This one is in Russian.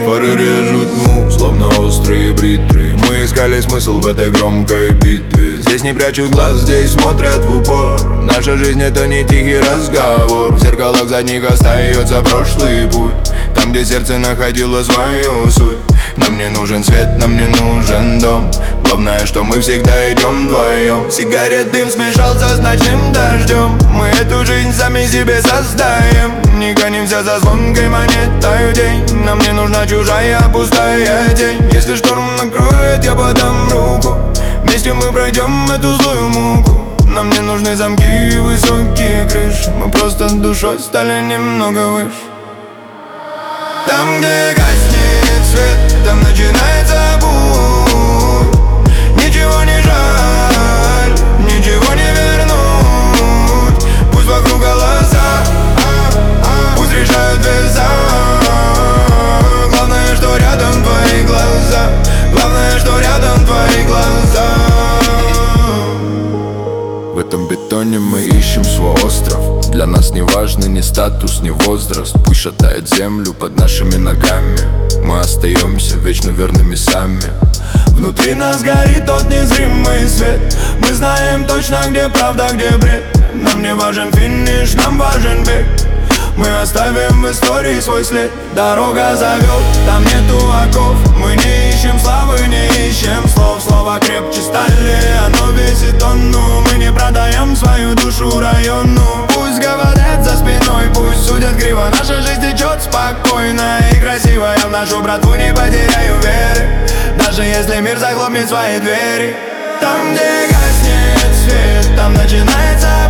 Фары режут тьму, словно острые бритвы. Мы искали смысл в этой громкой битве. Здесь не прячут глаз, здесь смотрят в упор. Наша жизнь это не тихий разговор. В зеркалах задних остается прошлый путь, там, где сердце находило свою суть. Нам не нужен свет, нам не нужен дом. Главное, что мы всегда идем вдвоем. Сигарет дым смешался с ночным дождем. Мы эту жизнь сами себе создаем. Не гонимся за звонкой монетой в день. Нам не нужна чужая пустая тень. Если шторм накроет, я подам руку. Вместе мы пройдем эту злую муку. Нам не нужны замки и высокие крыши. Мы просто душой стали немного выше. Там, где гаснет свет, там начинается путь. Ничего не жаль, ничего не вернуть. Пусть вокруг голоса, пусть решают веса. Главное, что рядом твои глаза. Главное, что рядом твои глаза. В этом бетоне мы ищем свой остров. Для нас не важны ни статус, ни возраст. Пусть шатает землю под нашими ногами. Мы остаемся вечно верными сами. Внутри нас горит тот незримый свет. Мы знаем точно, где правда, где бред. Нам не важен финиш, нам важен бег. Мы оставим в истории свой след. Дорога зовет, там нету оков. Мы не ищем славы, не ищем слов. Слово крепче стали, оно весит тонну. Мы не продаем свою душу району. Пусть говорят за спиной, пусть судят криво. Наша жизнь течет спокойно и красиво. Я в нашу братву не потеряю веры, даже если мир захлопнет свои двери. Там, где гаснет свет, там начинается